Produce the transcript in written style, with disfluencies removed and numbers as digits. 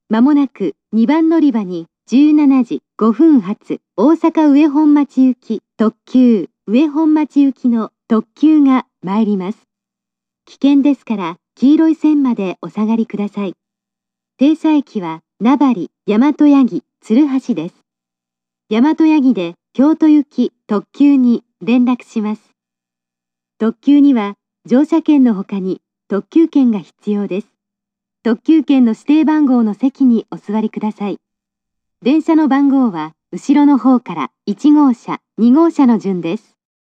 まもなく2番乗り場に17時5分発大阪上本町行き特急上本町行きの特急が参ります。危険ですから黄色い線までお下がりください。停車駅は名張、大和八木、鶴橋です。大和八木で京都行き特急に連絡します。特急には乗車券の他に特急券が必要です。特急券の指定番号の席にお座りください。電車の番号は後ろの方から1号車、2号車の順です。